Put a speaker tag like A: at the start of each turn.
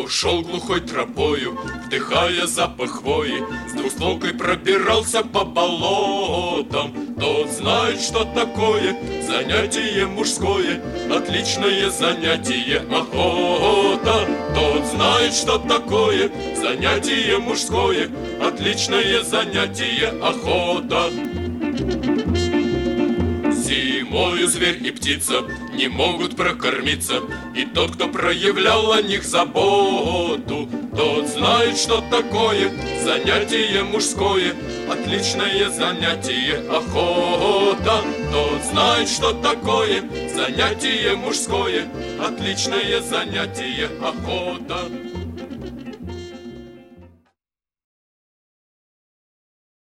A: Кто шел глухой тропою, вдыхая запах хвои, с двустволкой пробирался по болотам, тот знает, что такое занятие мужское, отличное занятие охота. Тот знает, что такое занятие мужское, отличное занятие охота. Зимою зверь и птица не могут прокормиться, и тот, кто проявлял о них заботу, тот знает, что такое занятие мужское, отличное занятие охота. Тот знает, что такое занятие мужское, отличное занятие охота.